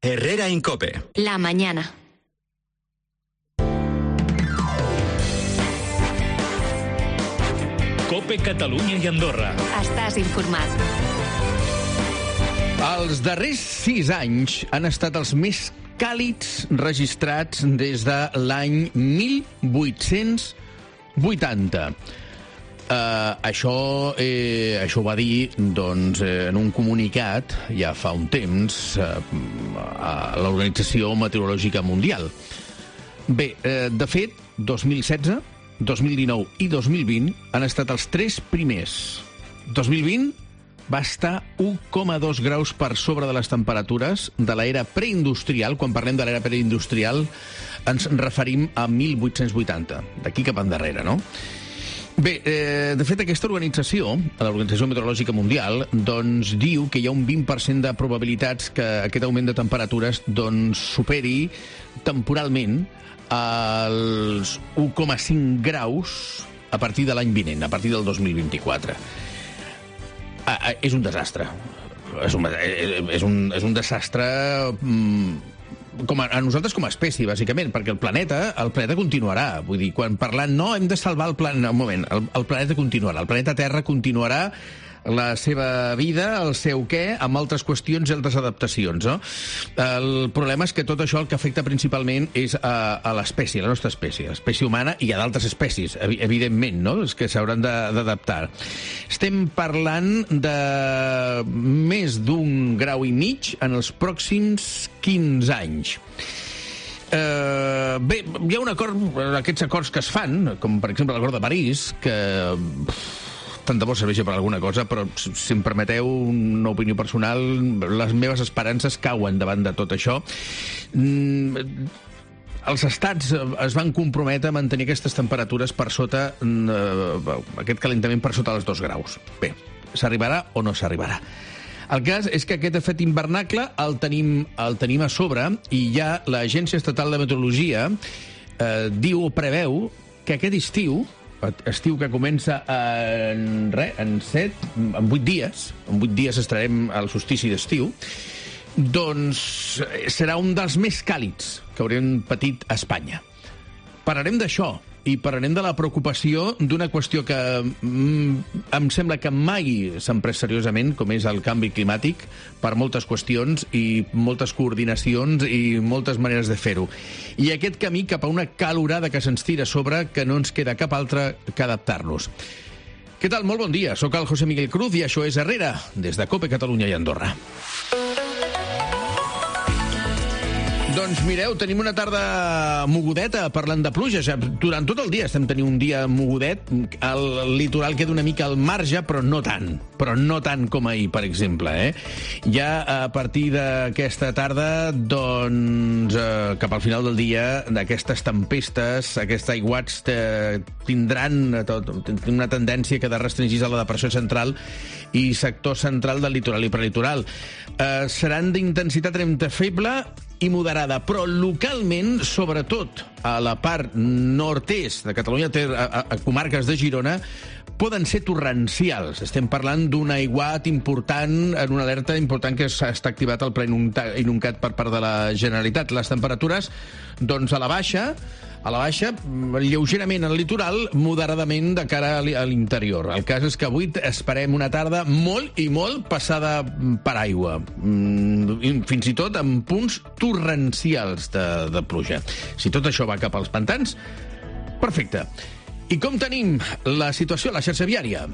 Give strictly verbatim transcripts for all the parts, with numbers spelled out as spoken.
Herrera Incope. La mañana. Cope Catalunya i Andorra. Estàs informat. Els darrers sis anys han estat els més càlids registrats des de l'any mil vuit-cents vuitanta. Uh, això, eh, això ho va dir doncs, eh, en un comunicat ja fa un temps uh, a l'Organització Meteorològica Mundial. Bé, eh, de fet, dos mil setze, dos mil dinou i dos mil vint han estat els tres primers. dos mil vint va estar un coma dos graus per sobre de les temperatures de l'era preindustrial. Quan parlem de l'era preindustrial ens referim a mil vuit-cents vuitanta, d'aquí cap endarrere, no? Bé, eh, de fet, aquesta organització, l'Organització Meteorològica Mundial, doncs diu que hi ha un vint per cent de probabilitats que aquest augment de temperatures doncs, superi temporalment els un coma cinc graus a partir de l'any vinent, a partir del dos mil vint-i-quatre. Ah, ah, és un desastre. És un, és un, és un desastre... Mm, com a, a nosaltres com a espècie, bàsicament, perquè el planeta el planeta continuarà. Vull dir, quan parlant, no, hem de salvar el planeta... Un moment, el, el planeta continuarà. El planeta Terra continuarà la seva vida, el seu què, amb altres qüestions i altres adaptacions, no? El problema és que tot això el que afecta principalment és a, a l'espècie, la nostra espècie, l'espècie humana i a d'altres espècies, evidentment, no? És que s'hauran d'adaptar. Estem parlant de més d'un grau i mig en els pròxims quinze anys. Uh, bé, hi ha un acord, aquests acords que es fan, com per exemple l'acord de París, que tant de bo serveixi per alguna cosa, però si em permeteu una opinió personal, les meves esperances cauen davant de tot això. Mm, els estats es van comprometre a mantenir aquestes temperatures per sota, eh, aquest calentament per sota dels dos graus. Bé, s'arribarà o no s'arribarà? El cas és que aquest efecte hivernacle el tenim, el tenim a sobre i ja l'Agència Estatal de Meteorologia eh, diu o preveu que aquest estiu, estiu que comença en, re, en set, en vuit dies, en vuit dies estarem al solstici d'estiu, doncs serà un dels més càlids que haurem patit a Espanya. Parlarem d'això i parlarem de la preocupació d'una qüestió que mm, em sembla que mai s'han pres seriosament, com és el canvi climàtic, per moltes qüestions i moltes coordinacions i moltes maneres de fer-ho. I aquest camí cap a una calorada que se'ns tira a sobre que no ens queda cap altre que adaptar-nos. Què tal? Molt bon dia. Soc el José Miguel Cruz i això és Herrera, des de Cope Catalunya i Andorra. Doncs mireu, tenim una tarda mogudeta parlant de pluja. Durant tot el dia estem tenint un dia mogudet. El litoral queda una mica al marge, però no tant. Però no tant com ahir, per exemple. Eh? Ja a partir d'aquesta tarda, doncs, eh, cap al final del dia, d'aquestes tempestes, aquests aiguats eh, tindran tot, una tendència que de restringir a la depressió central i sector central del litoral i prelitoral. Eh, seran d'intensitat tremta feble i moderada, però localment, sobretot a la part nord-est de Catalunya, a, a, a comarques de Girona, poden ser torrencials. Estem parlant d'un aiguat important, en una alerta important que s'ha activat el pla inuncat per part de la Generalitat. Les temperatures, doncs, a la baixa, a la baixa, lleugerament al litoral, moderadament de cara a l'interior. El cas és que avui esperem una tarda molt i molt passada per aigua, fins i tot amb punts torrencials de, de pluja. Si tot això va cap als pantans, perfecte. I com tenim la situació a la xarxa viària?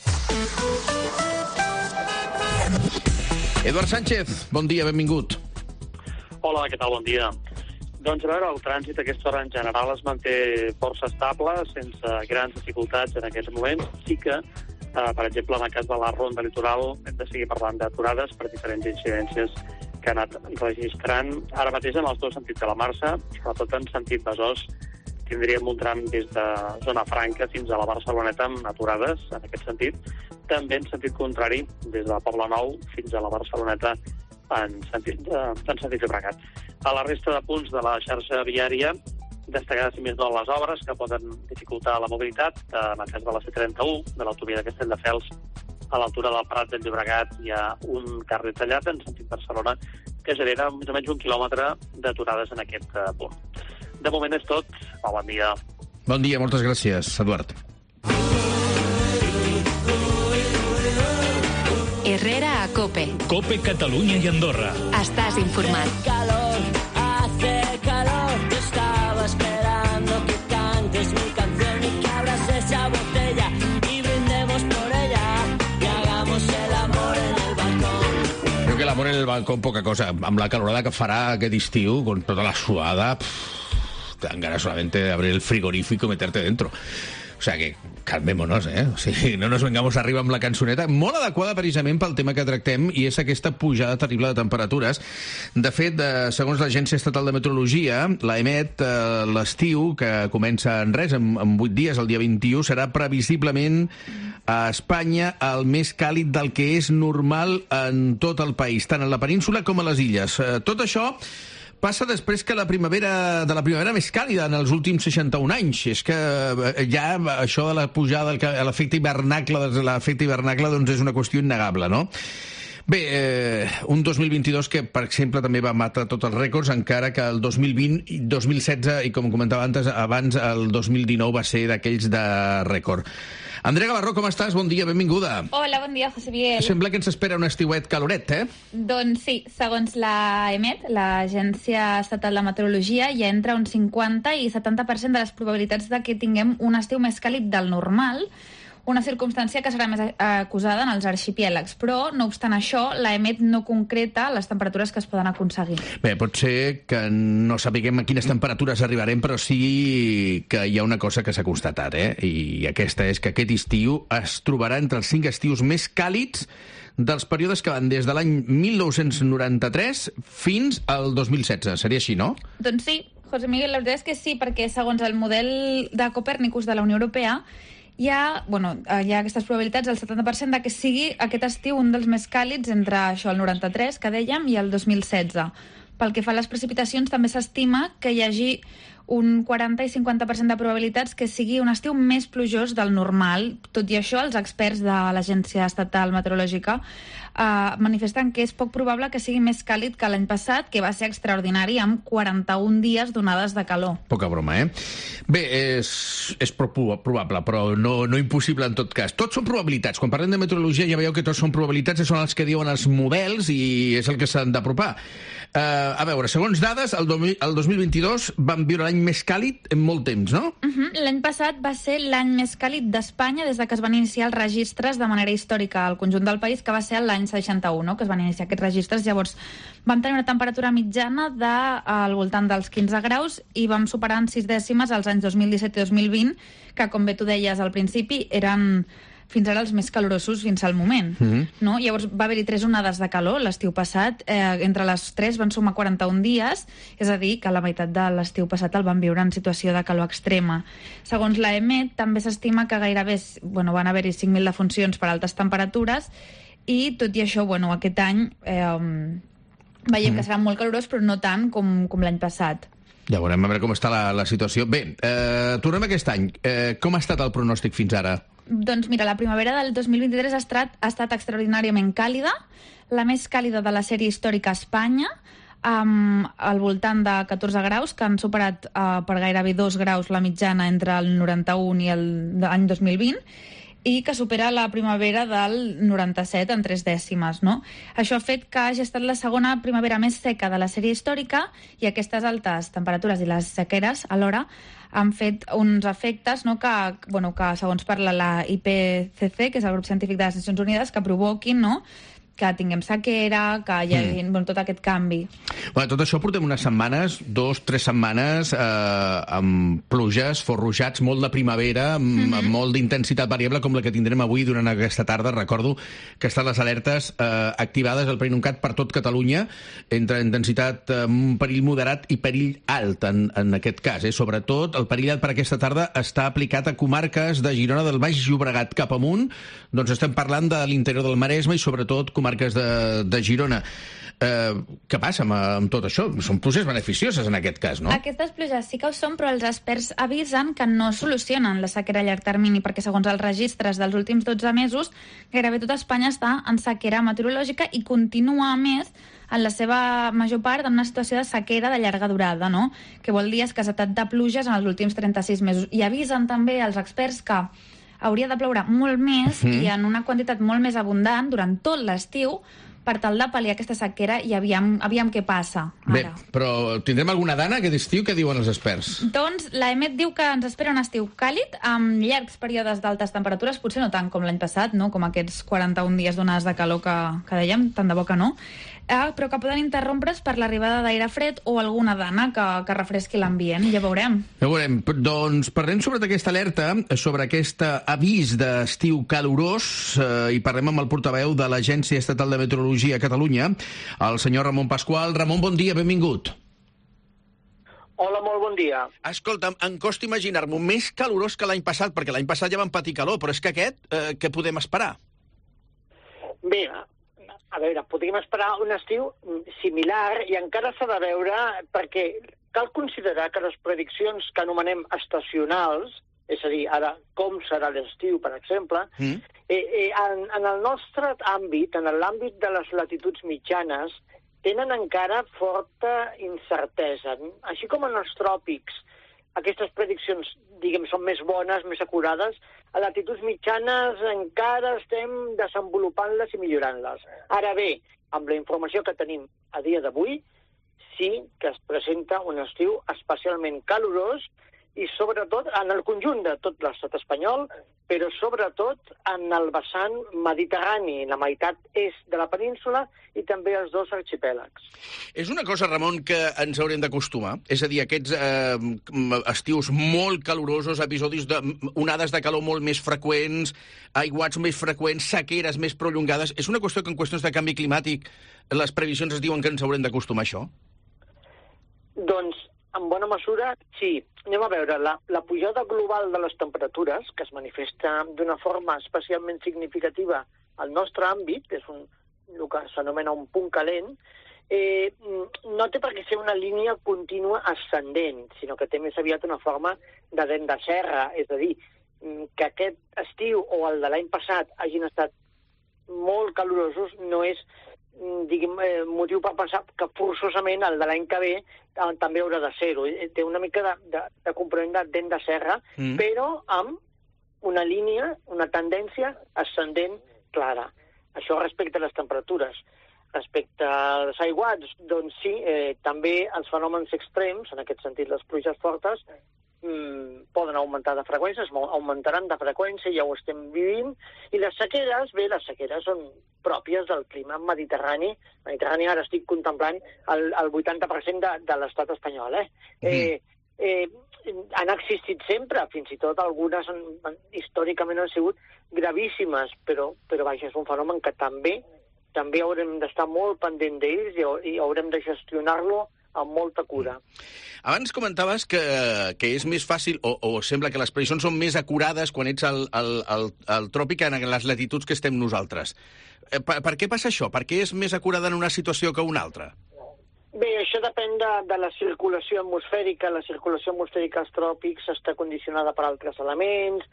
Eduard Sánchez, bon dia, benvingut. Hola, què tal? Bon dia. Doncs, a veure, el trànsit a aquesta hora en general es manté força estable, sense grans dificultats en aquests moments. Sí que, eh, per exemple, en el cas de la ronda litoral, hem de seguir parlant d'aturades per diferents incidències que ha anat registrant. Ara mateix en els dos sentits de la marxa, sobretot en sentit Besòs, tindríem un tram des de Zona Franca fins a la Barceloneta amb aturades, en aquest sentit. També en sentit contrari, des de Poble Nou fins a la Barceloneta en sentit, en sentit Llobregat. A la resta de punts de la xarxa viària, destacar, si més no, les obres que poden dificultar la mobilitat. En el cas de la C trenta-u, de l'autovia de Castelldefels, a l'altura del Prat del Llobregat hi ha un carrer tallat en sentit Barcelona que genera més o menys un quilòmetre d'aturades en aquest uh, punt. De moment és tot. Oh, bon dia. Bon dia, moltes gràcies, Eduard. Herrera a COPE. COPE Catalunya i Andorra. Estàs informat. Calor, hace calor, yo estaba esperando que cantes mi canción y que abras esa botella y brindemos por ella y hagamos el amor en el balcón. Creo que l'amor en el balcón, poca cosa. Amb la calorada que farà aquest estiu, con tota la suada, pff, te dan ganas solamente de abrir el frigorífico y meterte dentro. O sea que calmémonos, eh? O sigui, no nos vengamos arriba amb la cançoneta, molt adequada precisament pel tema que tractem, i és aquesta pujada terrible de temperatures. De fet, de, segons l'Agència Estatal de Meteorologia, l'E M E T, eh, l'estiu, que comença en res, en, en vuit dies, el dia vint-i-u, serà previsiblement a Espanya el més càlid del que és normal en tot el país, tant en la península com a les illes. Eh, tot això passa després que la primavera de la primavera més càlida en els últims seixanta-un anys. És que ja això de la pujada a l'efecte hivernacle, l'efecte hivernacle doncs és una qüestió innegable, no? Bé, eh, un dos mil vint-i-dos que, per exemple, també va matar tots els rècords, encara que el dos mil vint, dos mil setze i, com comentava antes, abans, el dos mil dinou va ser d'aquells de rècord. Andrea Gavarró, com estàs? Bon dia, benvinguda. Hola, bon dia, José Miguel. Sembla que ens espera un estiuet caloret, eh? Doncs sí, segons la E M E T, l'Agència Estatal de Meteorologia, hi ha entre un cinquanta i setanta per cent de les probabilitats de que tinguem un estiu més càlid del normal, una circumstància que serà més acusada en els arxipièlegs. Però, no obstant això, la E M E T no concreta les temperatures que es poden aconseguir. Bé, pot ser que no sapiguem a quines temperatures arribarem, però sí que hi ha una cosa que s'ha constatat, eh? I aquesta és que aquest estiu es trobarà entre els cinc estius més càlids dels períodes que van des de l'any mil nou-cents noranta-tres fins al dos mil setze. Seria així, no? Doncs sí, José Miguel, la veritat és que sí, perquè segons el model de Copèrnicus de la Unió Europea, hi ha, bueno, hi ha aquestes probabilitats, el setanta per cent de que sigui aquest estiu un dels més càlids entre això, el noranta-tres, que dèiem, i el dos mil setze. Pel que fa a les precipitacions, també s'estima que hi hagi un quaranta i cinquanta per cent de probabilitats que sigui un estiu més plujós del normal. Tot i això, els experts de l'Agència Estatal Meteorològica eh, manifesten que és poc probable que sigui més càlid que l'any passat, que va ser extraordinari, amb quaranta-un dies d'onades de calor. Poca broma, eh? Bé, és, és probable, però no, no impossible en tot cas. Tots són probabilitats. Quan parlem de meteorologia ja veieu que tots són probabilitats i són els que diuen els models i és el que s'han d'apropar. Uh, a veure, segons dades, el, do, el dos mil vint-i-dos vam viure l'any més càlid en molt temps, no? Uh -huh. L'any passat va ser l'any més càlid d'Espanya des de que es van iniciar els registres de manera històrica al conjunt del país, que va ser l'any seixanta-u, no? Que es van iniciar aquests registres. Llavors, vam tenir una temperatura mitjana de, al voltant dels quinze graus i vam superar en sis dècimes els anys dos mil disset i dos mil vint, que, com bé tu deies al principi, eren fins ara els més calorosos fins al moment. Mm-hmm. No? Llavors va haver-hi tres onades de calor l'estiu passat. Eh, entre les tres van sumar quaranta-un dies, és a dir, que la meitat de l'estiu passat el van viure en situació de calor extrema. Segons l'E M E T, també s'estima que gairebé bueno, van haver-hi cinc mil defuncions per altes temperatures i, tot i això, bueno, aquest any eh, veiem mm. que serà molt calorós, però no tant com, com l'any passat. Ja veurem a veure com està la, la situació. Bé, eh, tornem a aquest any. Eh, com ha estat el pronòstic fins ara? Doncs mira, la primavera del dos mil vint-i-tres ha estat, ha estat extraordinàriament càlida, la més càlida de la sèrie històrica a Espanya, amb al voltant de catorze graus, que han superat uh, per gairebé dos graus la mitjana entre el noranta-un i l'any dos mil vint, i que supera la primavera del noranta-set en tres dècimes, no? Això ha fet que hagi estat la segona primavera més seca de la sèrie històrica i aquestes altes temperatures i les sequeres alhora han fet uns efectes, no, que, bueno, que segons parla la I P C C, que és el grup científic de les Nacions Unides, que provoquin, no?, que tinguem sequera, que hi hagi mm. bueno, tot aquest canvi. Bueno, tot això portem unes setmanes, dos, tres setmanes, eh, amb pluges, forruixats, molt de primavera, amb, mm-hmm. amb molt d'intensitat variable, com la que tindrem avui durant aquesta tarda. Recordo que estan les alertes eh, activades al Preinuncat per tot Catalunya, entre intensitat, eh, perill moderat i perill alt, en, en aquest cas. Eh? Sobretot, el perill alt per aquesta tarda està aplicat a comarques de Girona, del Baix Llobregat cap amunt. Doncs estem parlant de l'interior del Maresme i, sobretot, comarques de, de Girona. Eh, què passa amb, amb tot això? Són pluges beneficioses en aquest cas, no? Aquestes pluges sí que ho són, però els experts avisen que no solucionen la sequera a llarg termini, perquè segons els registres dels últims dotze mesos, gairebé tota Espanya està en sequera meteorològica i continua, a més, en la seva major part en una situació de sequera de llarga durada, no? Que vol dir escassetat de pluges en els últims trenta-sis mesos. I avisen també els experts que hauria de ploure molt més mm. i en una quantitat molt més abundant durant tot l'estiu per tal de pal·liar aquesta sequera i aviam, aviam què passa ara. Bé, però tindrem alguna dana aquest estiu? Què diuen els experts? Doncs l'A E M E T diu que ens espera un estiu càlid amb llargs períodes d'altes temperatures, potser no tant com l'any passat, no? Com aquests quaranta-un dies d'onades de calor que, que dèiem, tant de bo que no, eh, però que poden interrompre's per l'arribada d'aire fred o alguna dana que, que refresqui l'ambient. Ja veurem. Ja veurem. Doncs parlem sobre aquesta alerta, sobre aquest avís d'estiu calorós, eh, i parlem amb el portaveu de l'Agència Estatal de Meteorologia a Catalunya, el senyor Ramon Pasqual. Ramon, bon dia, benvingut. Hola, molt bon dia. Escolta'm, em costa imaginar-m'ho més calorós que l'any passat, perquè l'any passat ja vam patir calor, però és que aquest, eh, què podem esperar? Bé, a veure, podríem esperar un estiu similar i encara s'ha de veure perquè cal considerar que les prediccions que anomenem estacionals, és a dir, ara com serà l'estiu, per exemple, mm. eh, eh, en, en el nostre àmbit, en l'àmbit de les latituds mitjanes, tenen encara forta incertesa. Així com en els tròpics aquestes prediccions, diguem, són més bones, més acurades, a latituds mitjanes encara estem desenvolupant-les i millorant-les. Ara bé, amb la informació que tenim a dia d'avui, sí que es presenta un estiu especialment calorós i sobretot en el conjunt de tot l'estat espanyol, però sobretot en el vessant mediterrani, la meitat est de la península i també els dos arxipèlags. És una cosa, Ramon, que ens haurem d'acostumar? És a dir, aquests eh, estius molt calorosos, episodis d'onades de, de calor molt més freqüents, aiguats més freqüents, sequeres més prolongades, és una qüestió que en qüestions de canvi climàtic les previsions es diuen que ens haurem d'acostumar a això? Doncs, en bona mesura, sí. Anem a veure, la, la pujada global de les temperatures, que es manifesta d'una forma especialment significativa al nostre àmbit, és un, el que s'anomena un punt calent, eh, no té per què ser una línia contínua ascendent, sinó que té més aviat una forma de dent de serra, és a dir, que aquest estiu o el de l'any passat hagin estat molt calorosos no és diguem, eh, motiu per pensar que forçosament el de l'any que ve eh, també haurà de ser-ho. Té una mica de, de, de component de dent de serra, mm. però amb una línia, una tendència ascendent clara. Això respecte a les temperatures. Respecte als aiguats, doncs sí, eh, també els fenòmens extrems, en aquest sentit les pluges fortes, mm, poden augmentar de freqüència, augmentaran de freqüència, ja ho estem vivint, i les sequeres, bé, les sequeres són pròpies del clima mediterrani. Mediterrani ara estic contemplant el, el vuitanta per cent de, de l'estat espanyol, eh? Mm. eh, eh han existit sempre, fins i tot algunes han, han, històricament han sigut gravíssimes, però, però vaja, és un fenomen que també també haurem d'estar molt pendent d'ells i, i haurem de gestionar-lo amb molta cura. Abans comentaves que, que és més fàcil, o, o sembla que les previsions són més acurades quan ets al, al, al, al tròpic en les latituds que estem nosaltres. Per, per què passa això? Per què és més acurada en una situació que una altra? Bé, això depèn de, de la circulació atmosfèrica. La circulació atmosfèrica als tròpics està condicionada per altres elements.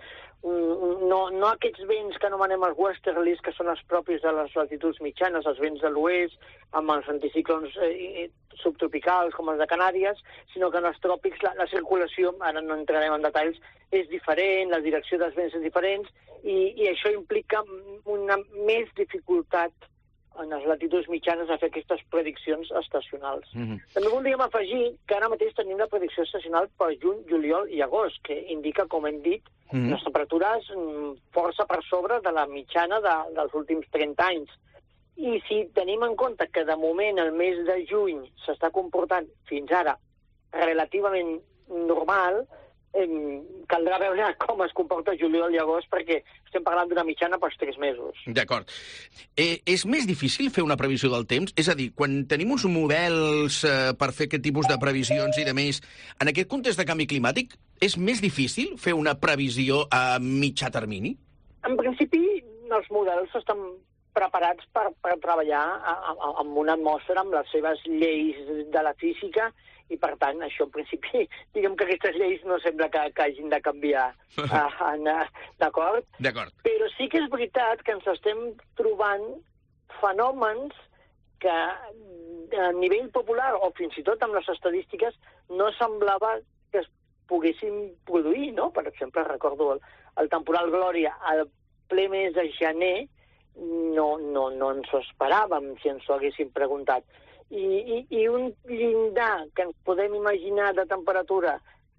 No, no aquests vents que anomenem els westerlies, que són els propis de les latituds mitjanes, els vents de l'oest, amb els anticiclons eh, subtropicals, com els de Canàries, sinó que en els tròpics la, la circulació, ara no entrarem en detalls, és diferent, la direcció dels vents és diferent, i, i això implica una més dificultat en les latituds mitjanes a fer aquestes prediccions estacionals. Mm-hmm. També voldríem afegir que ara mateix tenim la predicció estacional per juny, juliol i agost, que indica, com hem dit, mm-hmm. les temperatures força per sobre de la mitjana de, dels últims trenta anys. I si tenim en compte que de moment el mes de juny s'està comportant fins ara relativament normal, eh, caldrà veure com es comporta juliol i agost, perquè estem parlant d'una mitjana pels tres mesos. D'acord. Eh, és més difícil fer una previsió del temps? És a dir, quan tenim uns models eh, per fer aquest tipus de previsions i de més, en aquest context de canvi climàtic, és més difícil fer una previsió a mitjà termini? En principi, els models estan preparats per, per treballar amb una atmosfera, amb les seves lleis de la física, i, per tant, això, en principi, diguem que aquestes lleis no sembla que, que hagin de canviar. uh, D'acord? D'acord. Però sí que és veritat que ens estem trobant fenòmens que a nivell popular, o fins i tot amb les estadístiques, no semblava que es poguessin produir, no? Per exemple, recordo el, el temporal Glòria al ple mes de gener, no, no, no ens ho esperàvem si ens ho haguéssim preguntat. I, i, i un llindar que ens podem imaginar de temperatura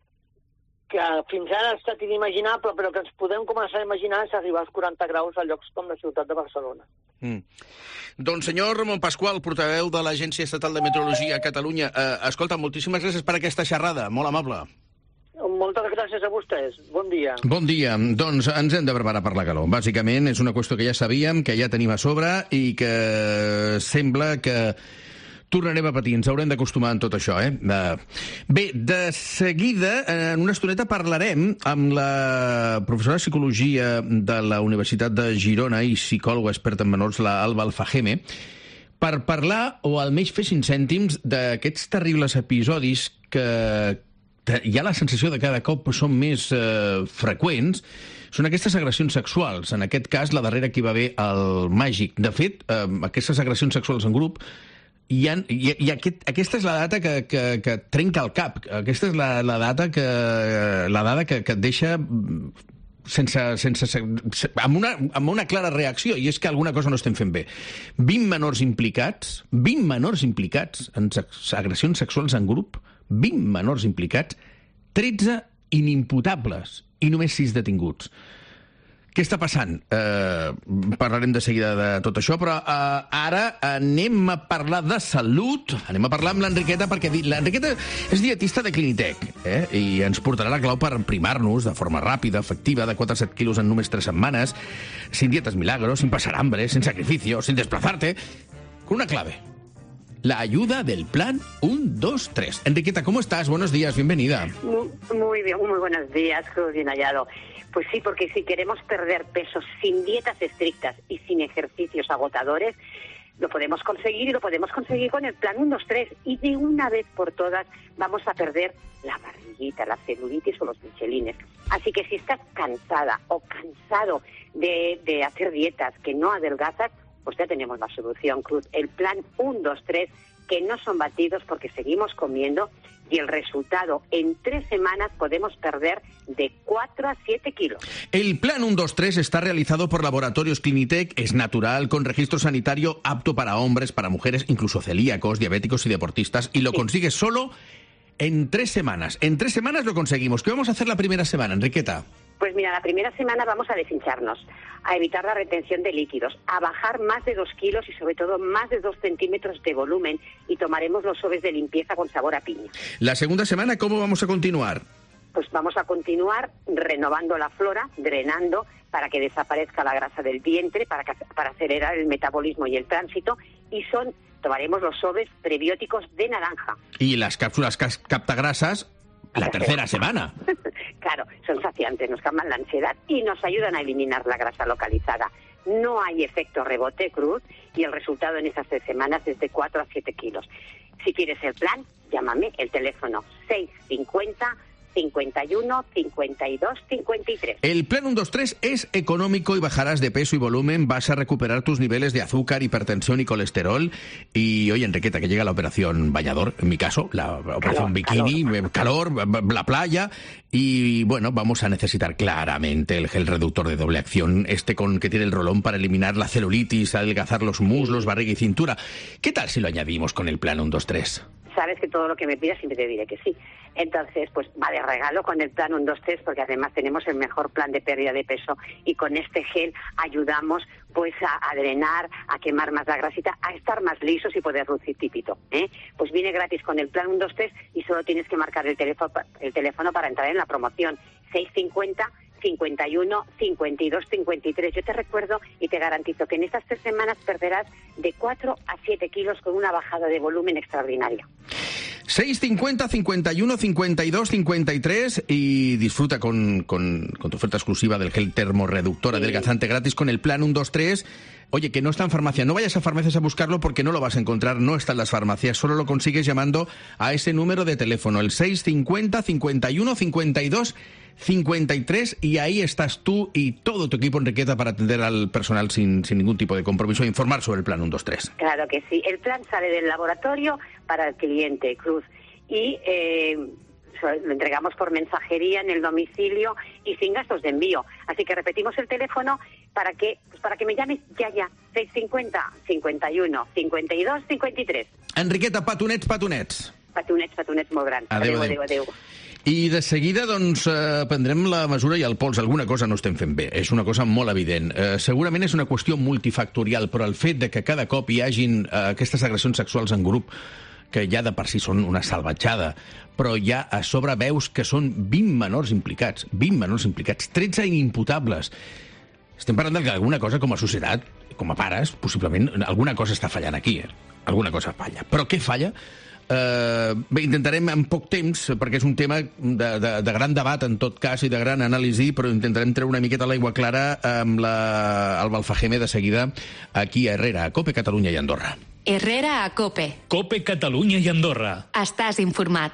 que fins ara ha estat inimaginable, però que ens podem començar a imaginar és arribar als quaranta graus a llocs com la ciutat de Barcelona. Mm. Doncs senyor Ramon Pasqual, portaveu de l'Agència Estatal de Meteorologia a Catalunya, eh, escolta, moltíssimes gràcies per aquesta xerrada, molt amable. Moltes gràcies a vostès. Bon dia. Bon dia. Doncs ens hem de preparar per la calor. Bàsicament és una qüestió que ja sabíem, que ja tenim a sobre i que sembla que tornarem a patir. Ens haurem d'acostumar en tot això, eh? Bé, de seguida, en una estoneta, parlarem amb la professora de Psicologia de la Universitat de Girona i psicòloga experta en menors, la Alba Alfajeme, per parlar, o almenys fer cinc cèntims, d'aquests terribles episodis que hi ha la sensació de que cada cop són més eh, freqüents, són aquestes agressions sexuals. En aquest cas, la darrera que hi va haver al Màgic. De fet, eh, aquestes agressions sexuals en grup, i, ha, i, i aquest, aquesta és la data que, que, que trenca el cap. Aquesta és la, la data que, la dada que, que et deixa sense, sense, amb, una, amb una clara reacció, i és que alguna cosa no estem fent bé. vint menors implicats, vint menors implicats en agressions sexuals en grup, vint menors implicats, tretze inimputables i només sis detinguts. Què està passant? Eh, parlarem de seguida de tot això, però eh, ara anem a parlar de salut, anem a parlar amb l'Enriqueta, perquè l'Enriqueta és dietista de Clinitec, eh? I ens portarà la clau per primar-nos de forma ràpida, efectiva, de quatre a set quilos en només tres setmanes, sin dietas milagros, sin pasar hambre, sin sacrificio, sin desplazarte, con una clave. La ayuda del plan uno, dos, tres. Enriqueta, ¿cómo estás? Buenos días, bienvenida. Muy, muy bien, muy buenos días, Cruz, bien hallado. Pues sí, porque si queremos perder peso sin dietas estrictas y sin ejercicios agotadores, lo podemos conseguir y lo podemos conseguir con el plan uno, dos, tres. Y de una vez por todas vamos a perder la barriguita, la celulitis o los michelines. Así que si estás cansada o cansado de, de hacer dietas que no adelgazas, pues ya tenemos la solución, Cruz. El plan uno, dos, tres, que no son batidos porque seguimos comiendo, y el resultado, en tres semanas podemos perder de cuatro a siete kilos. El plan uno, dos, tres está realizado por Laboratorios Clinitec, es natural, con registro sanitario apto para hombres, para mujeres, incluso celíacos, diabéticos y deportistas, y lo sí. consigues solo en tres semanas. En tres semanas lo conseguimos. ¿Qué vamos a hacer la primera semana, Enriqueta? Pues mira, la primera semana vamos a deshincharnos, a evitar la retención de líquidos, a bajar más de dos kilos y sobre todo más de dos centímetros de volumen, y tomaremos los sobres de limpieza con sabor a piña. La segunda semana, ¿cómo vamos a continuar? Pues vamos a continuar renovando la flora, drenando para que desaparezca la grasa del vientre, para, que, para acelerar el metabolismo y el tránsito, y son tomaremos los sobres prebióticos de naranja. Y las cápsulas captagrasas la tercera semana. Claro, son saciantes, nos calman la ansiedad y nos ayudan a eliminar la grasa localizada. No hay efecto rebote, Cruz, y el resultado en esas tres semanas es de cuatro a siete kilos. Si quieres el plan, llámame, el teléfono seis cincuenta, cincuenta y uno, cincuenta y dos, cincuenta y tres. El plan uno, dos, tres es económico y bajarás de peso y volumen, vas a recuperar tus niveles de azúcar, hipertensión y colesterol. Y oye, Enriqueta, que llega la operación Bañador, en mi caso, la operación calor, bikini, calor. calor, la playa, y bueno, vamos a necesitar claramente el gel reductor de doble acción, este con que tiene el rolón para eliminar la celulitis, adelgazar los muslos, barriga y cintura. ¿Qué tal si lo añadimos con el plan uno, dos, tres? Sabes que todo lo que me pidas siempre te diré que sí. Entonces, pues va de regalo con el plan uno, dos, tres, porque además tenemos el mejor plan de pérdida de peso, y con este gel ayudamos pues a, a drenar, a quemar más la grasita, a estar más lisos y poder lucir tipito, ¿eh? Pues viene gratis con el plan uno, dos, tres, y solo tienes que marcar el teléfono, el teléfono para entrar en la promoción, seis cincuenta, cincuenta y uno, cincuenta y dos, cincuenta y tres. Yo te recuerdo y te garantizo que en estas tres semanas perderás de cuatro a siete kilos con una bajada de volumen extraordinaria. seis cincuenta, cincuenta y uno, cincuenta y dos, cincuenta y tres, y disfruta con, con, con tu oferta exclusiva del gel termorreductor sí. adelgazante gratis con el plan uno, dos, tres. Oye, que no está en farmacia, no vayas a farmacias a buscarlo porque no lo vas a encontrar, no está en las farmacias, solo lo consigues llamando a ese número de teléfono, el seis cincuenta, cincuenta y uno, cincuenta y dos, cincuenta y tres, y ahí estás tú y todo tu equipo, Enriqueta, para atender al personal sin, sin ningún tipo de compromiso e informar sobre el plan uno dos tres. Claro que sí. El plan sale del laboratorio para el cliente, Cruz. Y eh, lo entregamos por mensajería en el domicilio y sin gastos de envío. Así que repetimos el teléfono para que pues para que me llames ya, ya. seis cincuenta, cincuenta y uno, cincuenta y dos, cincuenta y tres. Enriqueta, petonets, petonets. Petonets, petonets molt grans. Adéu, adéu, adéu. I de seguida, doncs, eh, prendrem la mesura i el pols. Alguna cosa no estem fent bé. És una cosa molt evident. Eh, segurament és una qüestió multifactorial, però el fet de que cada cop hi hagin eh, aquestes agressions sexuals en grup, que ja de per si són una salvatjada, però ja a sobre veus que són vint menors implicats, vint menors implicats, tretze inimputables. Estem parlant de que alguna cosa com a societat, com a pares, possiblement alguna cosa està fallant aquí, eh? Alguna cosa falla. Però què falla? Uh, bé, intentarem en poc temps, perquè és un tema de, de, de gran debat en tot cas i de gran anàlisi, però intentarem treure una miqueta l'aigua clara amb la, el Balfajeme de seguida aquí a Herrera, a COPE, Catalunya i Andorra. Herrera a COPE. COPE, Catalunya i Andorra. Estàs informat.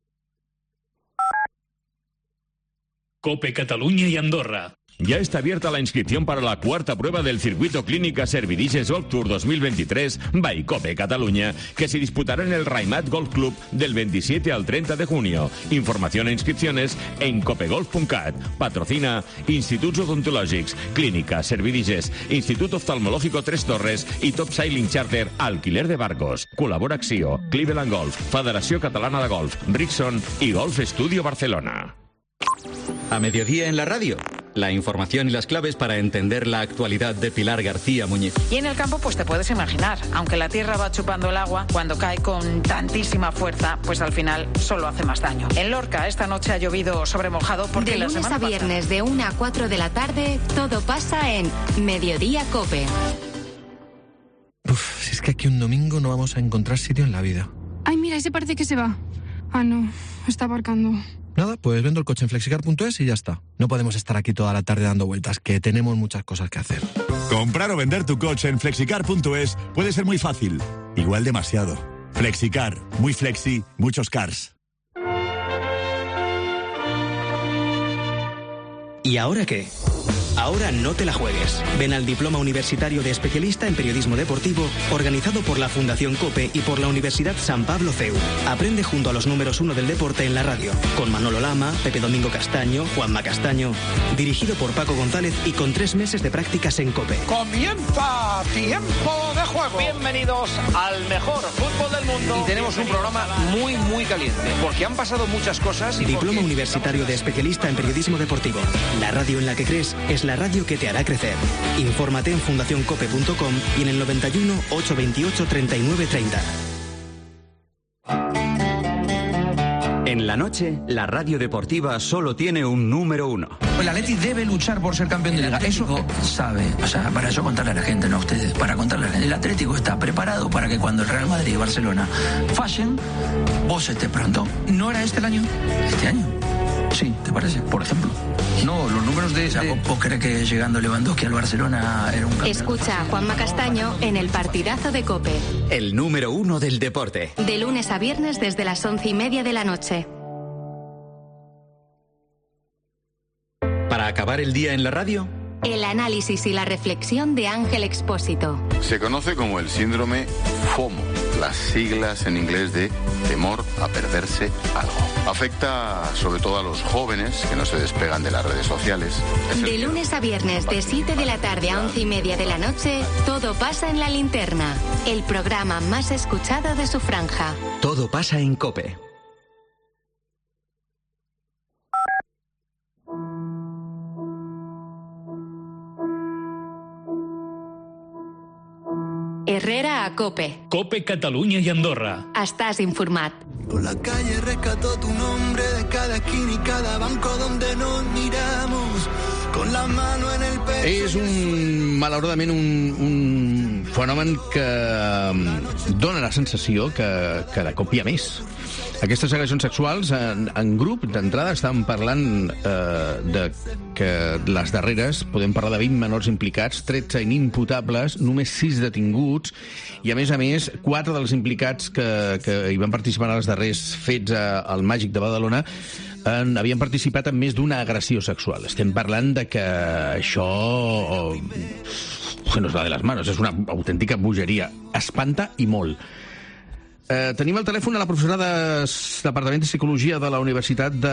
COPE, Catalunya i Andorra. Ya está abierta la inscripción para la cuarta prueba del Circuito Clínica Servidices Golf Tour dos mil veintitrés by COPE Cataluña, que se disputará en el Raimat Golf Club del veintisiete al treinta de junio. Información e inscripciones en copegolf punto cat. Patrocina Instituts Odontològics, Clínica Servidices, Institut Oftalmológico Tres Torres y Top Sailing Charter Alquiler de Barcos. Colabora Axio, Cleveland Golf, Federació Catalana de Golf, Rickson y Golf Studio Barcelona. A mediodía en la radio. La información y las claves para entender la actualidad de Pilar García Muñiz. Y en el campo, pues te puedes imaginar, aunque la tierra va chupando el agua, cuando cae con tantísima fuerza, pues al final solo hace más daño. En Lorca, esta noche ha llovido sobre mojado porque de la lunes semana a viernes, pasada... de una a cuatro de la tarde, todo pasa en Mediodía COPE. Uf, si es que aquí un domingo no vamos a encontrar sitio en la vida. Ay, mira, ese parece que se va. Ah, no, está aparcando. Nada, pues vendo el coche en flexicar punto es y ya está. No podemos estar aquí toda la tarde dando vueltas, que tenemos muchas cosas que hacer. Comprar o vender tu coche en flexicar punto es puede ser muy fácil, igual demasiado. Flexicar, muy flexi, muchos cars. ¿Y ahora qué? Ahora no te la juegues. Ven al Diploma Universitario de Especialista en Periodismo Deportivo, organizado por la Fundación COPE y por la Universidad San Pablo C E U. Aprende junto a los números uno del deporte en la radio, con Manolo Lama, Pepe Domingo Castaño, Juanma Castaño. Dirigido por Paco González y con tres meses de prácticas en COPE. ¡Comienza Tiempo de Juego! Bienvenidos al mejor fútbol del mundo. Y tenemos un programa muy, muy caliente, porque han pasado muchas cosas. Y Diploma porque... Universitario de Especialista en Periodismo Deportivo. La radio en la que crees es la radio que te hará crecer. Infórmate en fundación cope punto com y en el noventa y uno, ochocientos veintiocho, treinta y nueve treinta. En la noche, la radio deportiva solo tiene un número uno. El Atleti debe luchar por ser campeón de liga. Eso sabe, o sea, para yo contarle a la gente, no a ustedes, para contarle a la gente. El Atlético está preparado para que cuando el Real Madrid y Barcelona fallen, vos estés pronto. ¿No era este el año? ¿Este año? Sí, ¿te parece? Por ejemplo. No, los números de... O sea, ¿vos, ¿Vos crees que llegando Lewandowski al Barcelona era un campeón? Escucha a Juanma Castaño en el partidazo de COPE. El número uno del deporte. De lunes a viernes desde las once y media de la noche. Para acabar el día en la radio... El análisis y la reflexión de Ángel Expósito. Se conoce como el síndrome FOMO, las siglas en inglés de temor a perderse algo. Afecta sobre todo a los jóvenes que no se despegan de las redes sociales. De lunes a viernes, de siete de la tarde a once y media de la noche, todo pasa en La Linterna, el programa más escuchado de su franja. Todo pasa en COPE. Herrera a COPE. COPE, Catalunya i Andorra. Estàs informat. Por la calle rescató tu nombre de cada esquina y cada banco donde nos miramos, con la mano en el pecho. És un, malauradament, un, un fenomen que dona la sensació que cada cop hi ha més. Aquestes agressions sexuals en, en grup, d'entrada, estan parlant eh, de que les darreres, podem parlar de vint menors implicats, tretze inimputables, només sis detinguts, i a més a més, quatre dels implicats que, que hi van participar en els darrers fets a, al Màgic de Badalona en, havien participat en més d'una agressió sexual. Estem parlant de que això se nos va de les manos, és una autèntica bogeria. Espanta i molt. Eh, tenim al telèfon a la professora del Departament de Psicologia de la Universitat de,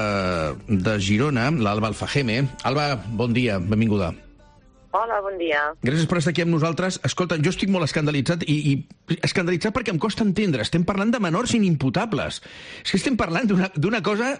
de Girona, l'Alba Alfajeme. Alba, bon dia, benvinguda. Hola, bon dia. Gràcies per estar aquí amb nosaltres. Escolta, jo estic molt escandalitzat i, i escandalitzat perquè em costa entendre. Estem parlant de menors inimputables. És que estem parlant d'una d'una cosa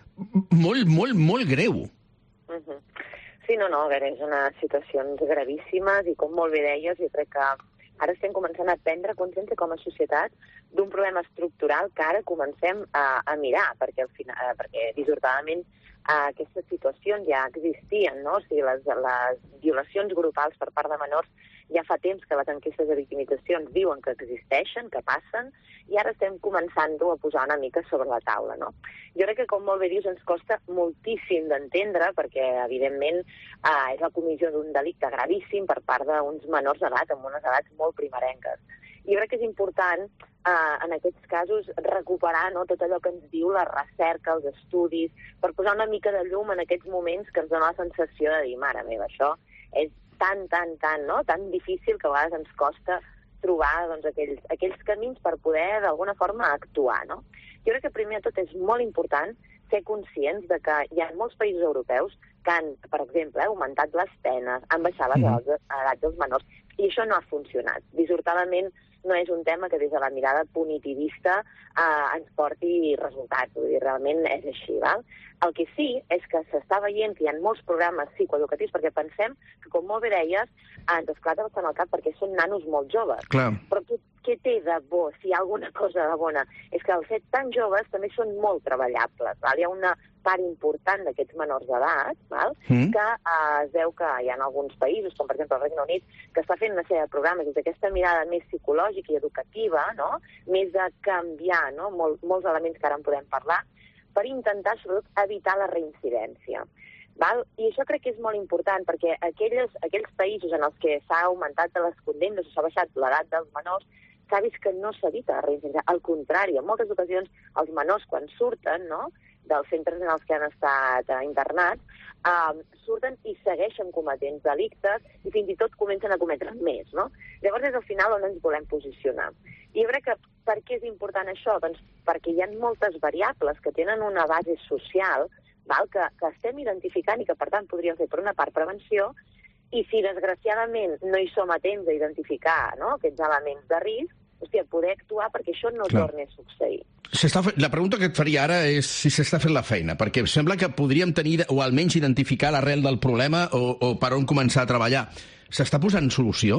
molt, molt, molt greu. Uh-huh. Sí, no, no, és una situacions gravíssimes i com molt bé deies, jo crec que ara estem començant a prendre consciència com a societat d'un problema estructural que ara comencem a, a mirar, perquè, al final, eh, perquè dissortadament eh, aquestes situacions ja existien, no? O sigui, les, les violacions grupals per part de menors ja fa temps que les enquestes de victimitzacions diuen que existeixen, que passen, i ara estem començant-ho a posar una mica sobre la taula, no? Jo crec que, com molt bé dius, ens costa moltíssim d'entendre, perquè, evidentment, eh, és la comissió d'un delicte gravíssim per part d'uns menors d'edat, amb unes edats molt primerenques. Jo crec que és important, eh, en aquests casos, recuperar, no, tot allò que ens diu la recerca, els estudis, per posar una mica de llum en aquests moments que ens dona la sensació de dir, mare meva, això és tan, tan, tan, no? tan difícil que a vegades ens costa trobar doncs, aquells, aquells camins per poder, d'alguna forma, actuar. No? Jo crec que, primer de tot, és molt important ser conscients de que hi ha molts països europeus que han, per exemple, augmentat les penes, han baixat les edats dels menors, i això no ha funcionat. Dissortadament, no és un tema que des de la mirada punitivista eh, ens porti resultats. Vull dir, realment és així, val? El que sí és que s'està veient que hi ha molts programes psicoeducatius, perquè pensem que, com molt bé deies, ens esclata bastant al cap perquè són nanos molt joves. Clar. Però tu, què té de bo, si hi ha alguna cosa de bona? És que al fet tan joves també són molt treballables. Val? Hi ha una part important d'aquests menors d'edat, mm. que eh, es veu que hi ha alguns països, com per exemple el Regne Unit, que està fent una sèrie de programes des d'aquesta mirada més psicològica i educativa, no? Més de canviar, no? Mol, molts elements que ara en podem parlar, per intentar, sobretot, evitar la reincidència. Val? I això crec que és molt important, perquè aquelles, aquells països en els que s'ha augmentat les condemnes o s'ha baixat l'edat dels menors, s'ha vist que no s'evita la reincidència. Al contrari, en moltes ocasions, els menors, quan surten, no?, dels centres en els que han estat eh, internats, eh, surten i segueixen cometent delictes i fins i tot comencen a cometre més, no? Llavors és al final on ens volem posicionar. I jo crec que per què és important això? Doncs perquè hi ha moltes variables que tenen una base social, val? Que, que estem identificant i que, per tant, podríem fer per una part prevenció, i si desgraciadament no hi som atents a identificar, no?, aquests elements de risc, hòstia, poder actuar perquè això no Clar. torni a succeir. Fe... La pregunta que et faria ara és si s'està fent la feina, perquè sembla que podríem tenir, o almenys identificar l'arrel del problema o, o per on començar a treballar. S'està posant solució?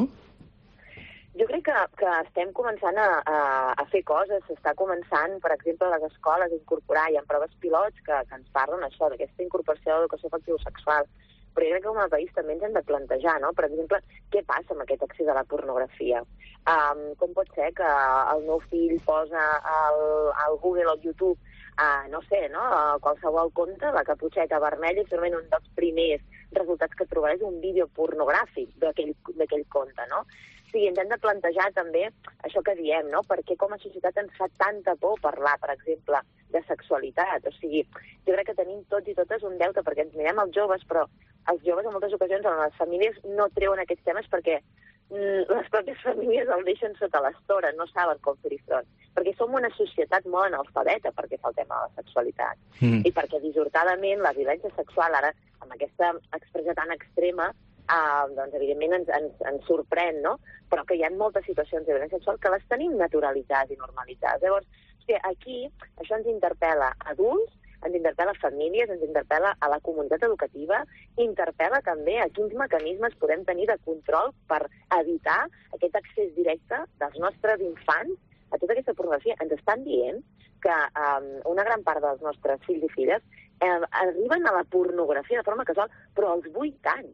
Jo crec que, que estem començant a, a, a fer coses, s'està començant, per exemple, a les escoles a incorporar, hi ha proves pilots que, que ens parlen això, d'aquesta incorporació de l'educació afectivo-sexual. Però jo crec que com a país també ens hem de plantejar, no? Per exemple, què passa amb aquest accés a la pornografia? Um, com pot ser que el meu fill posa al, al Google o al YouTube, uh, no sé, no? A qualsevol compte, la caputxeta vermella, i segurament un dels primers resultats que trobarà és un vídeo pornogràfic d'aquell compte, no? O sigui, ens hem de plantejar també això que diem, no? Perquè com a societat ens fa tanta por parlar, per exemple, de sexualitat. O sigui, jo crec que tenim tots i totes un deute, perquè ens mirem els joves, però els joves en moltes ocasions en les famílies no treuen aquests temes perquè mm, les pròpies famílies el deixen sota l'estora, no saben com fer-hi front. Perquè som una societat molt analfabeta perquè fa el tema de la sexualitat. Mm. I perquè dissortadament la violència sexual, ara, amb aquesta expressió tan extrema, Uh, doncs evidentment ens, ens, ens sorprèn, no? Però que hi ha moltes situacions de violència sexual que les tenim naturalitzades i normalitzades. Llavors, hosti, aquí això ens interpel·la a adults, ens interpel·la a famílies, ens interpel·la a la comunitat educativa, interpel·la també a quins mecanismes podem tenir de control per evitar aquest accés directe dels nostres infants a tota aquesta pornografia. Ens estan dient que um, una gran part dels nostres fills i filles eh, arriben a la pornografia de forma casual, però als vuit anys.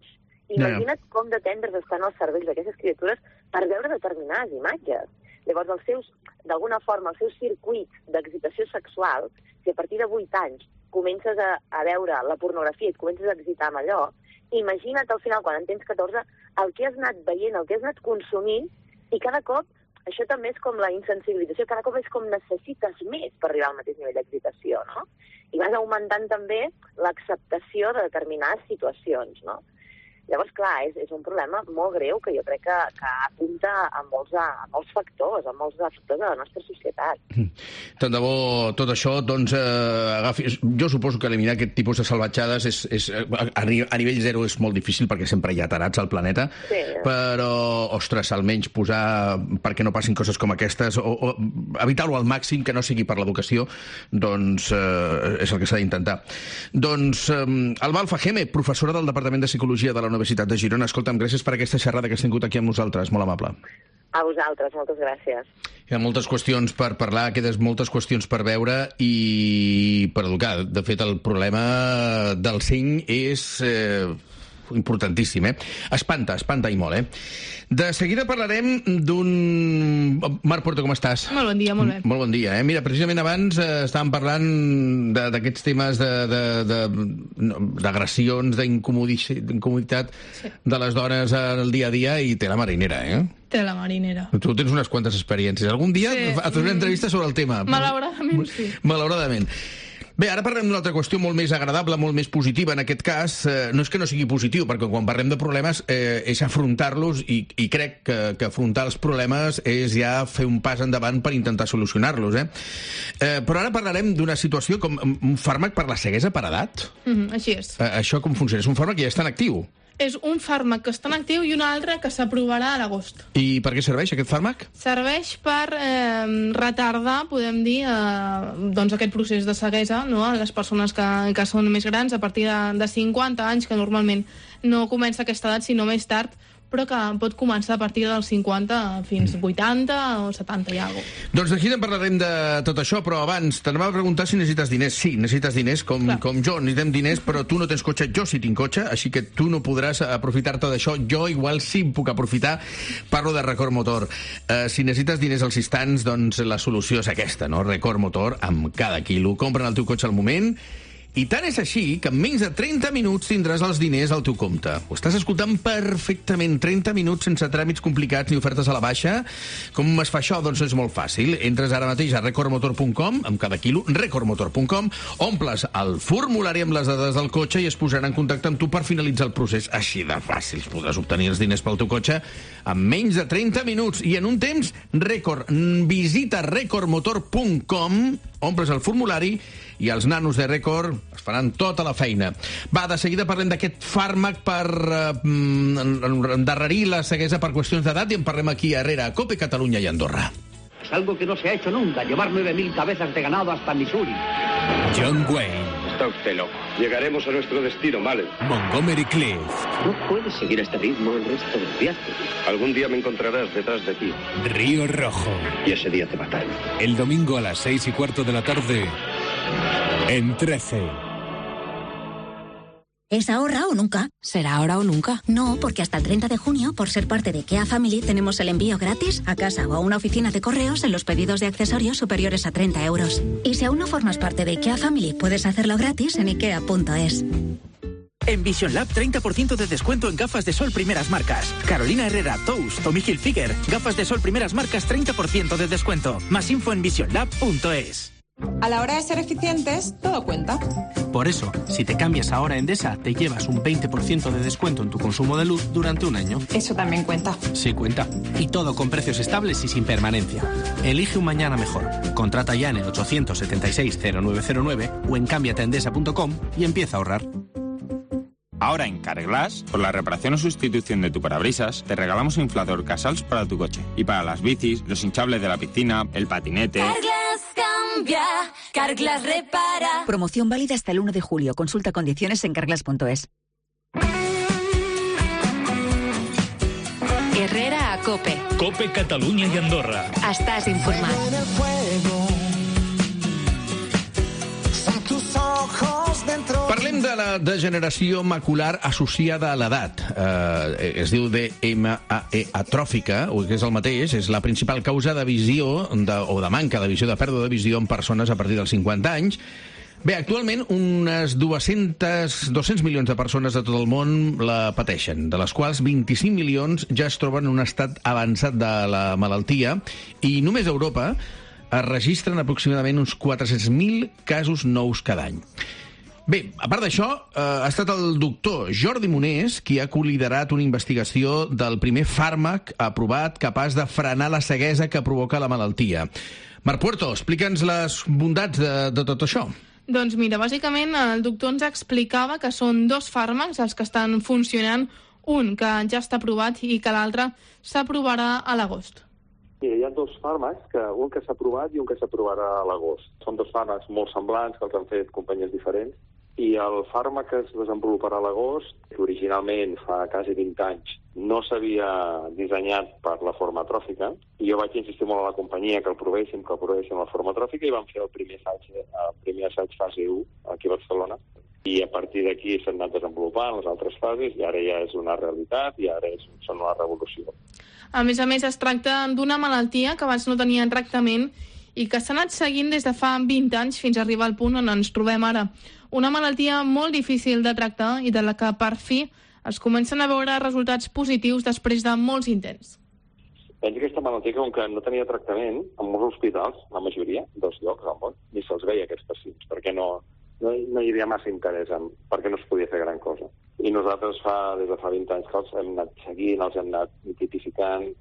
Imagina't com de tendres estan els cervells d'aquestes criatures per veure determinades imatges. Llavors, els seus, d'alguna forma, els seus circuits d'excitació sexual, si a partir de vuit anys comences a, a veure la pornografia i et comences a excitar amb allò, imagina't al final, quan en tens catorze, el que has anat veient, el que has anat consumint, i cada cop, això també és com la insensibilització, cada cop és com necessites més per arribar al mateix nivell d'excitació, no? I vas augmentant també l'acceptació de determinades situacions, no? Llavors, clar, és, és un problema molt greu que jo crec que, que apunta a molts, a, a molts factors, a molts factors de la nostra societat. Tant de bo tot això, doncs, eh, agafi... Jo suposo que eliminar aquest tipus de salvatjades és, és, a, a nivell zero és molt difícil perquè sempre hi ha tarats al planeta, sí. Però, ostres, almenys posar perquè no passin coses com aquestes, o, o evitar-ho al màxim, que no sigui per l'educació, doncs eh, és el que s'ha d'intentar. Doncs, eh, Alba Alfajeme, professora del Departament de Psicologia de la Universitat de Girona. Escolta'm, gràcies per aquesta xerrada que has tingut aquí amb nosaltres, molt amable. A vosaltres, moltes gràcies. Hi ha moltes qüestions per parlar, quedes moltes qüestions per veure i per educar. De fet, el problema del seny és eh, importantíssim, eh? Espanta, espanta i molt, eh? De seguida parlarem d'un... Marc Porto, com estàs? Molt bon dia, molt bé. Molt bon dia, eh? Mira, precisament abans eh, estàvem parlant d'aquests temes d'agressions, d'incomoditat sí. De les dones al dia a dia i té la marinera, eh? Té la marinera. Tu tens unes quantes experiències. Algun dia sí. Et faré una entrevista sobre el tema. Malauradament, sí. Malauradament. Bé, ara parlem d'una altra qüestió molt més agradable, molt més positiva en aquest cas. Eh, no és que no sigui positiu, perquè quan parlem de problemes eh, és afrontar-los i, i crec que, que afrontar els problemes és ja fer un pas endavant per intentar solucionar-los. Eh? Eh, però ara parlarem d'una situació com un fàrmac per la ceguesa per edat. Mm-hmm, així és. Eh, això com funciona? És un fàrmac que ja està en actiu. És un fàrmac que està en actiu i un altre que s'aprovarà a l'agost. I per què serveix aquest fàrmac? Serveix per eh, retardar, podem dir, eh, doncs aquest procés de ceguesa, no? A les persones que, que són més grans, a partir de, de cinquanta anys, que normalment no comença aquesta edat, sinó més tard, però que pot començar a partir dels cinquanta fins vuitanta o setanta i alguna cosa. Doncs d'aquí en parlarem de tot això, però abans t'anava a preguntar si necessites diners. Sí, necessites diners, com, com jo, necessitem diners, però tu no tens cotxe, jo sí tinc cotxe, així que tu no podràs aprofitar-te d'això. Jo igual sí em puc aprofitar. Parlo de Record Motor. Uh, si necessites diners als instants, doncs la solució és aquesta, no? Record Motor, amb cada quilo. Compren el teu cotxe al moment. I tant és així que en menys de trenta minuts tindràs els diners al teu compte. Ho estàs escoltant perfectament. trenta minuts sense tràmits complicats ni ofertes a la baixa. Com es fa això? Doncs és molt fàcil. Entres ara mateix a record motor punt com, amb cada quilo, record motor punt com, omples el formulari amb les dades del cotxe i es posarà en contacte amb tu per finalitzar el procés. Així de fàcil. Podràs obtenir els diners pel teu cotxe en menys de trenta minuts i en un temps rècord. Visita record motor punt com, omples el formulari i els nanos de Record es faran tota la feina. Va, de seguida parlem d'aquest fàrmac per uh, endarrerir la ceguesa per qüestions d'edat i en parlem aquí a Herrera, a Cope, Catalunya i Andorra. Es algo que no se ha hecho nunca, llevar nueve mil cabezas de ganado hasta Missouri. John Wayne. Está usted loco. Llegaremos a nuestro destino, ¿vale? Montgomery Clift. No puedes seguir a este ritmo el resto del viaje. Algún día me encontrarás detrás de ti. Río Rojo. Y ese día te mataré. El domingo a las seis y cuarto de la tarde en trece. ¿Es ahorra o nunca? ¿Será ahora o nunca? No, porque hasta el treinta de junio, por ser parte de IKEA Family, tenemos el envío gratis a casa o a una oficina de correos en los pedidos de accesorios superiores a treinta euros. Y si aún no formas parte de IKEA Family, puedes hacerlo gratis en ikea punto es. En Vision Lab, treinta por ciento de descuento en gafas de sol primeras marcas. Carolina Herrera, Toast, Tommy Hilfiger. Gafas de sol primeras marcas, treinta por ciento de descuento. Más info en vision lab punto es. A la hora de ser eficientes, todo cuenta. Por eso, si te cambias ahora a Endesa, te llevas un veinte por ciento de descuento en tu consumo de luz durante un año. Eso también cuenta. Sí, cuenta. Y todo con precios estables y sin permanencia. Elige un mañana mejor. Contrata ya en el ochocientos setenta y seis cero nueve cero nueve o en cámbiate a endesa punto com y empieza a ahorrar. Ahora en Carglass, por la reparación o sustitución de tu parabrisas, te regalamos un inflador Casals para tu coche. Y para las bicis, los hinchables de la piscina, el patinete... Carglass cambia, Carglass repara. Promoción válida hasta el uno de julio. Consulta condiciones en carglass punto es. Herrera a Cope. Cope Catalunya i Andorra. Estàs informat. Parlem de la degeneració macular associada a l'edat. Eh, es diu D M A E atròfica, o que és el mateix, és la principal causa de visió, de, o de manca de visió, de pèrdua de visió en persones a partir dels cinquanta anys. Bé, actualment unes dues-centes, dos-cents milions de persones de tot el món la pateixen, de les quals vint-i-cinc milions ja es troben en un estat avançat de la malaltia, i només a Europa es registren aproximadament uns quatre-cents mil casos nous cada any. Bé, a part d'això, eh, ha estat el doctor Jordi Monés qui ha coliderat una investigació del primer fàrmac aprovat capaç de frenar la ceguesa que provoca la malaltia. Marc Puerto, explica'ns les bondats de, de tot això. Doncs mira, bàsicament el doctor ens explicava que són dos fàrmacs els que estan funcionant, un que ja està aprovat i que l'altre s'aprovarà a l'agost. Hi ha dos fàrmacs, que, un que s'ha aprovat i un que s'aprovarà a l'agost. Són dos fàrmacs molt semblants, que els han fet companyies diferents, i el fàrmac que es desenvoluparà a l'agost, que originalment fa quasi vint anys no s'havia dissenyat per la forma atròfica, i jo vaig insistir molt a la companyia que el provéssim, que el provéssim la forma atròfica, i vam fer el primer assaig, el primer assaig fase u aquí a Barcelona, i a partir d'aquí s'han anat desenvolupant les altres fases, i ara ja és una realitat, i ara és, són una revolució. A més a més, es tracta d'una malaltia que abans no tenia tractament i que s'ha anat seguint des de fa vint anys fins a arribar al punt on ens trobem ara. Una malaltia molt difícil de tractar i de la que, per fi, es comencen a veure resultats positius després de molts intents. Penso que aquesta malaltia, com que no tenia tractament, en molts hospitals, la majoria dels llocs al món, ni se'ls veia aquests pacients, perquè no, no, no hi havia massa interès en, perquè no es podia fer gran cosa. I nosaltres fa, des de fa vint anys que els hem anat seguint, els hem anat tipificant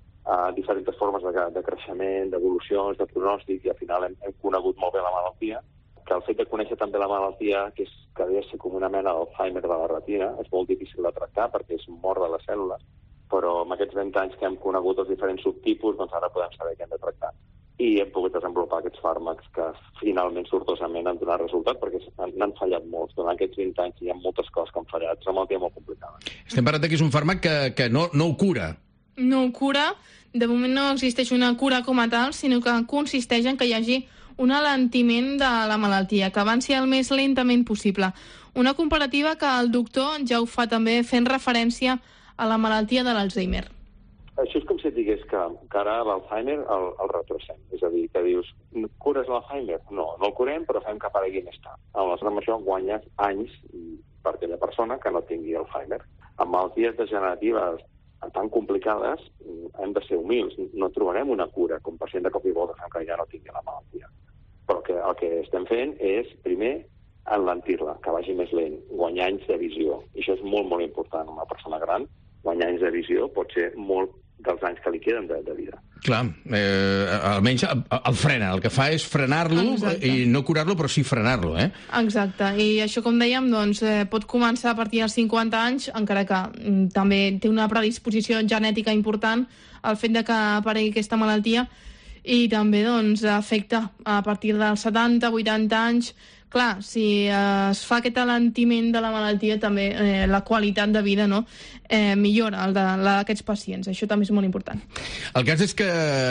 a diferents formes de, de creixement, d'evolucions, de pronòstic, i al final hem, hem conegut molt bé la malaltia, que el fet de conèixer també la malaltia, que, és, que ha de ser com una mena d'Alzheimer de la retina, és molt difícil de tractar perquè és mort de les cèl·lules, però amb aquests vint anys que hem conegut els diferents subtipus, doncs ara podem saber què hem de tractar. I hem pogut desenvolupar aquests fàrmacs que finalment, sortosament, han donat resultat, perquè n'han fallat molts. Durant aquests vint anys hi ha moltes coses que han fallat. És una malaltia molt complicada. Estem parlant que és un fàrmac que, que no, no ho cura. No ho cura. De moment no existeix una cura com a tal, sinó que consisteix en que hi hagi un alentiment de la malaltia, que avanci el més lentament possible. Una comparativa que el doctor ja ho fa també fent referència a la malaltia de l'Alzheimer. Això és com si et digués que, que ara l'Alzheimer el, el retrocem. És a dir, que dius, cures l'Alzheimer? No, no el curem, però fem que aparegui més tard. Aleshores, amb això guanyes anys per aquella persona que no tingui Alzheimer. Amb malalties degeneratives tan complicades hem de ser humils. No trobarem una cura com pacient de cop i volta fem que ja no tingui la malaltia. Però que, el que estem fent és, primer, enlentir-la, que vagi més lent, guanyar anys de visió. I això és molt, molt important. Una persona gran, guanyar anys de visió pot ser molt dels anys que li queden de, de vida. Clar, eh, almenys el, el frena. El que fa és frenar-lo i no curar-lo, però sí frenar-lo, eh? Exacte. I això, com dèiem, doncs, eh, pot començar a partir dels cinquanta anys, encara que mm, també té una predisposició genètica important el fet de que aparegui aquesta malaltia, i també doncs, afecta a partir dels setanta, vuitanta anys. Clar, si eh, es fa aquest alentiment de la malaltia, també eh, la qualitat de vida, no? eh, millora el de, la d'aquests pacients. Això també és molt important. El cas és que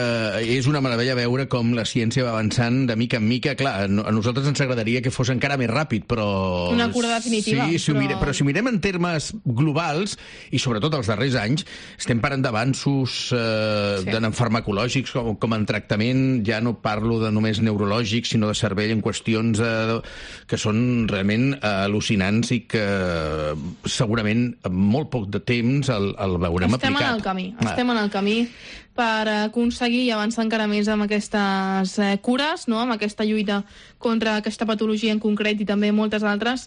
és una meravella veure com la ciència va avançant de mica en mica. Clar, a nosaltres ens agradaria que fos encara més ràpid, però... Una cura definitiva. Sí, si però... Mire, però si mirem en termes globals, i sobretot els darrers anys, estem parlant d'avanços eh, sí. de farmacològics, com, com en tractament, ja no parlo de només neurològics, sinó de cervell en qüestions... Eh, que són realment al·lucinants i que segurament en molt poc de temps el, el veurem estem aplicat. En el camí, ah. Estem en el camí per aconseguir i avançar encara més amb aquestes eh, cures, no? Amb aquesta lluita contra aquesta patologia en concret i també moltes altres,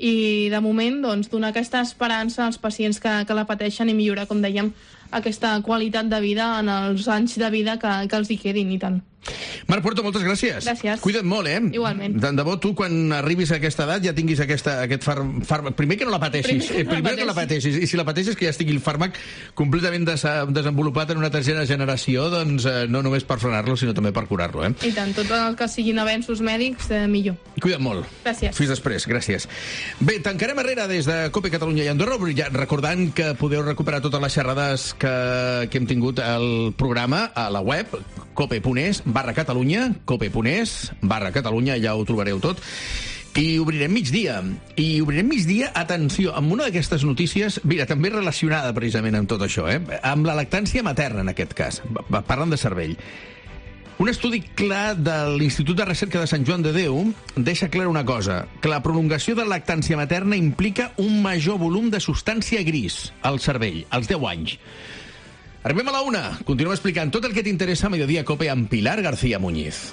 i de moment doncs, donar aquesta esperança als pacients que, que la pateixen i millorar, com dèiem, aquesta qualitat de vida en els anys de vida que, que els hi quedin, i tant. Marc Puerto, moltes gràcies. Gràcies. Cuida't molt, eh? Igualment. Tant de bo tu, quan arribis a aquesta edat, ja tinguis aquesta, aquest fàrmac... Far... Primer que no la pateixis. Primer, que, primer que la pateixis. I si la pateixis, que ja estigui el fàrmac completament des desenvolupat en una tercera generació, doncs eh, no només per frenar-lo, sinó també per curar-lo, eh? I tant, tot el que siguin avenços mèdics, eh, millor. Cuida't molt. Gràcies. Fins després, gràcies. Bé, tancarem arrere des de COPE Catalunya i Andorra, ja recordant que podeu recuperar totes les xerrades que, que hem tingut al programa a la web cope punt es barra Catalunya, cope punt es barra Catalunya, ja ho trobareu tot. I obrirem migdia. I obrirem migdia, atenció, amb una d'aquestes notícies, mira, també relacionada precisament amb tot això, eh? Amb la lactància materna, en aquest cas. Parlen de cervell. Un estudi clar de l'Institut de Recerca de Sant Joan de Déu deixa clara una cosa, que la prolongació de la lactància materna implica un major volum de substància gris al cervell, als deu anys. Arribem a la una. Continuem explicant tot el que t'interessa a Mediodía Cope amb Pilar García Muñiz.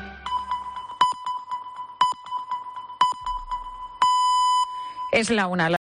Es la una.